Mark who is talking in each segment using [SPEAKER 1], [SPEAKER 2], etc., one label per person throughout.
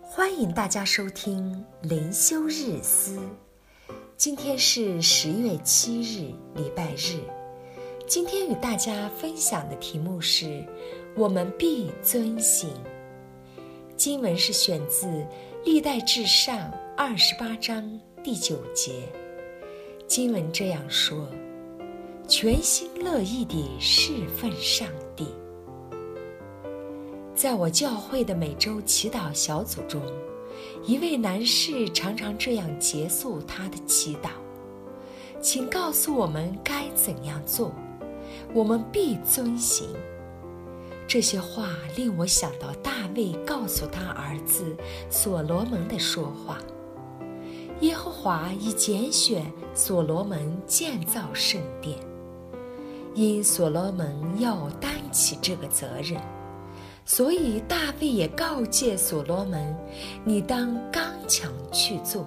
[SPEAKER 1] 欢迎大家收听灵修日思。今天是10月7日，礼拜日。今天与大家分享的题目是我们必遵行。经文是选自历代志上28章第9节。经文这样说：全心乐意地侍奉上帝。在我教会的每周祈祷小组中，一位男士常常这样结束他的祈祷：请告诉我们该怎样做，我们必遵行。这些话令我想到大卫告诉他儿子所罗门的说话：耶和华已拣选所罗门建造圣殿，因所罗门要担起这个责任，所以大卫也告诫所罗门，你当刚强去做。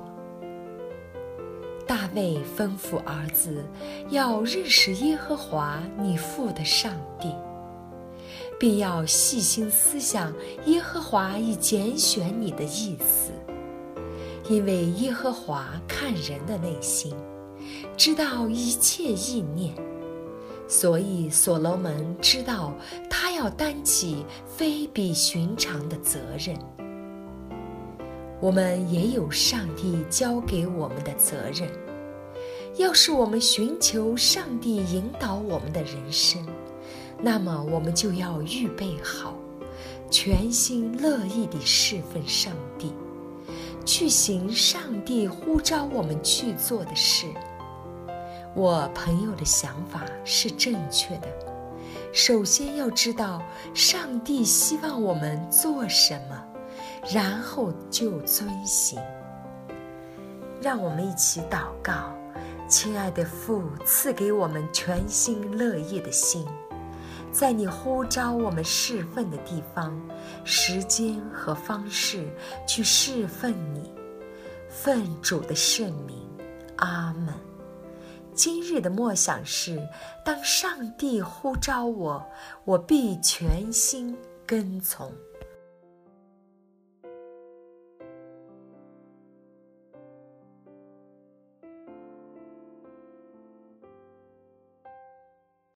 [SPEAKER 1] 大卫吩咐儿子要认识耶和华你父的上帝，并要细心思想耶和华已拣选你的意思，因为耶和华看人的内心，知道一切意念，所以所罗门知道他要担起非比寻常的责任。我们也有上帝交给我们的责任，要是我们寻求上帝引导我们的人生，那么我们就要预备好，全心乐意地侍奉上帝，去行上帝呼召我们去做的事。我朋友的想法是正确的，首先要知道上帝希望我们做什么，然后就遵行。让我们一起祷告。亲爱的父，赐给我们全心乐意的心，在你呼召我们侍奉的地方、时间和方式去侍奉你，奉主的圣名，阿们。今日的默想是：当上帝呼召我，我必全心跟从。